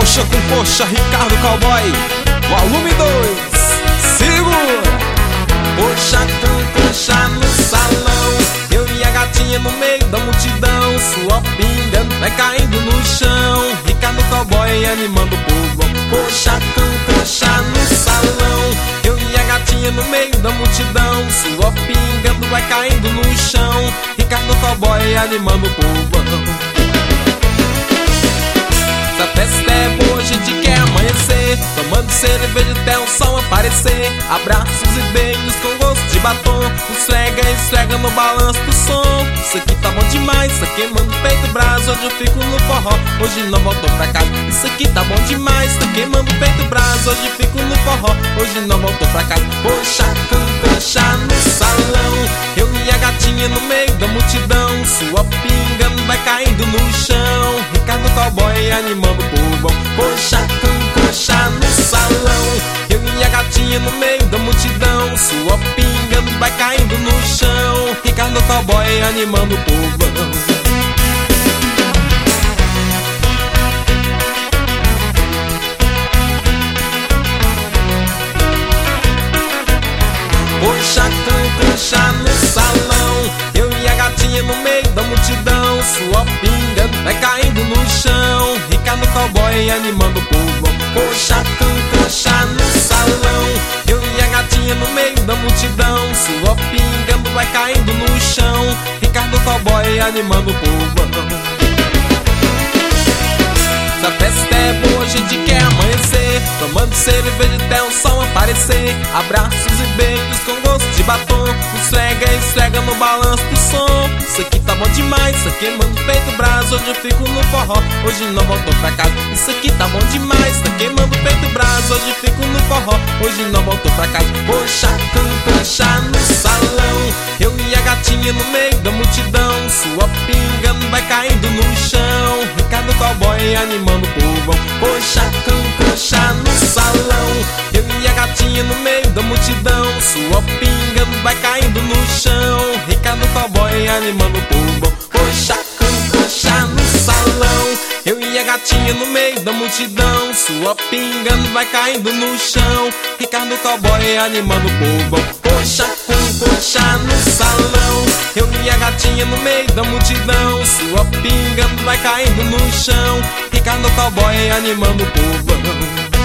Coxa com coxa, Ricardo Cowboy, volume 2, segura! Coxa com coxa no salão, eu e a gatinha no meio da multidão. Sua pinga vai caindo no chão, Ricardo Cowboy animando o povão. Coxa com coxa no salão, eu e a gatinha no meio da multidão. Sua pinga vai caindo no chão, Ricardo Cowboy animando o povão. Essa festa é boa, a gente quer amanhecer, tomando cerveja até o sol aparecer. Abraços e beijos com gosto de batom, esfrega e esfrega no balanço do som. Isso aqui tá bom demais, isso aqui queimando o peito brasa. Hoje eu fico no forró, hoje não volto pra casa. Isso aqui tá bom demais, tá queimando o peito brasa. Hoje fico no forró, hoje não volto pra casa. Coxa com coxa no salão, eu e a gatinha no meio da multidão. Sua pinga vai caindo no chão, Ricardo Cowboy animando o povão. Coxa com coxa no salão, eu e a gatinha no meio da multidão. Sua pinga vai caindo no chão, Ricardo Cowboy animando o povão. Coxa com coxa no salão, eu e a gatinha no meio da multidão. Sua pinga vai caindo no chão, Ricardo Cowboy animando o povão. Coxa com coxa no salão, eu e a gatinha no meio da multidão. Sua pinga vai caindo no chão, Ricardo Cowboy animando o povão. Essa festa é boa, a gente quer amanhecer, tomando cerveja até o sol aparecer. Abraços e beijos com gosto de batom, esfrega e esfrega no balanço do som. Isso aqui tá bom demais, isso aqui queimando o peito brasa. Hoje eu fico no forró, hoje não volto pra casa. Isso aqui tá bom demais, tá queimando o peito brasa. Hoje eu fico no forró, hoje não volto pra casa. Coxa com coxa no salão, eu e a gatinha no meio da multidão. Sua pinga vai caindo no chão, Ricardo Cowboy animando o povão. Coxa com coxa no salão, eu e a gatinha no meio da multidão. Sua pinga vai caindo no chão, Ricardo Cowboy animando o povão. Coxa com coxa no salão, eu e a gatinha no meio da multidão. Sua pinga vai caindo no chão, Ricardo Cowboy animando o povão. Coxa com coxa no salão, eu e a gatinha no meio da multidão. Sua pinga vai caindo no chão, Ricardo Cowboy animando o povão.